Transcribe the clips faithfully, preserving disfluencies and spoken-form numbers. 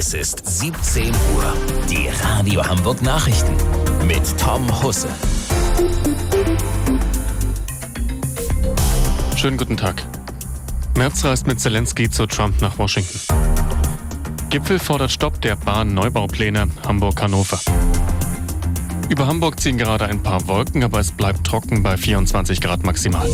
Es ist siebzehn Uhr. Die Radio Hamburg Nachrichten mit Tom Husse. Schönen guten Tag. Merz reist mit Zelensky zu Trump nach Washington. Gipfel fordert Stopp der Bahn-Neubaupläne Hamburg-Hannover. Über Hamburg ziehen gerade ein paar Wolken, aber es bleibt trocken bei vierundzwanzig Grad maximal.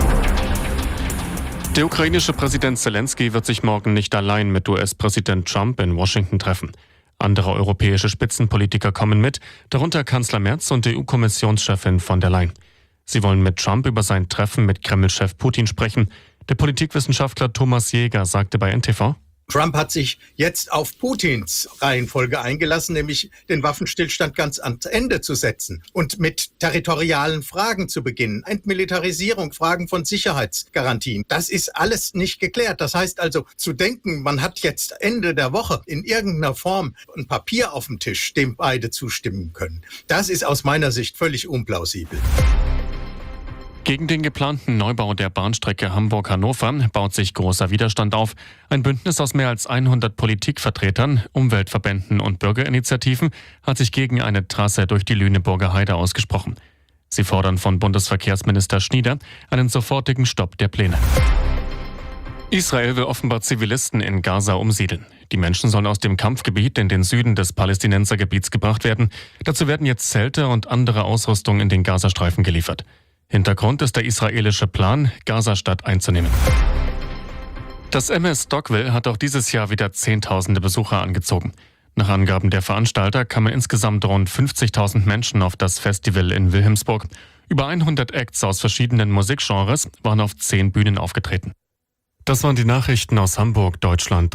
Der ukrainische Präsident Zelensky wird sich morgen nicht allein mit U S-Präsident Trump in Washington treffen. Andere europäische Spitzenpolitiker kommen mit, darunter Kanzler Merz und E U-Kommissionschefin von der Leyen. Sie wollen mit Trump über sein Treffen mit Kreml-Chef Putin sprechen. Der Politikwissenschaftler Thomas Jäger sagte bei N T V: Trump hat sich jetzt auf Putins Reihenfolge eingelassen, nämlich den Waffenstillstand ganz ans Ende zu setzen und mit territorialen Fragen zu beginnen. Entmilitarisierung, Fragen von Sicherheitsgarantien. Das ist alles nicht geklärt. Das heißt also, zu denken, man hat jetzt Ende der Woche in irgendeiner Form ein Papier auf dem Tisch, dem beide zustimmen können, das ist aus meiner Sicht völlig unplausibel. Gegen den geplanten Neubau der Bahnstrecke Hamburg-Hannover baut sich großer Widerstand auf. Ein Bündnis aus mehr als hundert Politikvertretern, Umweltverbänden und Bürgerinitiativen hat sich gegen eine Trasse durch die Lüneburger Heide ausgesprochen. Sie fordern von Bundesverkehrsminister Schnieder einen sofortigen Stopp der Pläne. Israel will offenbar Zivilisten in Gaza umsiedeln. Die Menschen sollen aus dem Kampfgebiet in den Süden des Palästinensergebiets gebracht werden. Dazu werden jetzt Zelte und andere Ausrüstung in den Gazastreifen geliefert. Hintergrund ist der israelische Plan, Gazastadt einzunehmen. Das M S Stockwell hat auch dieses Jahr wieder Zehntausende Besucher angezogen. Nach Angaben der Veranstalter kamen insgesamt rund fünfzigtausend Menschen auf das Festival in Wilhelmsburg. Über hundert Acts aus verschiedenen Musikgenres waren auf zehn Bühnen aufgetreten. Das waren die Nachrichten aus Hamburg, Deutschland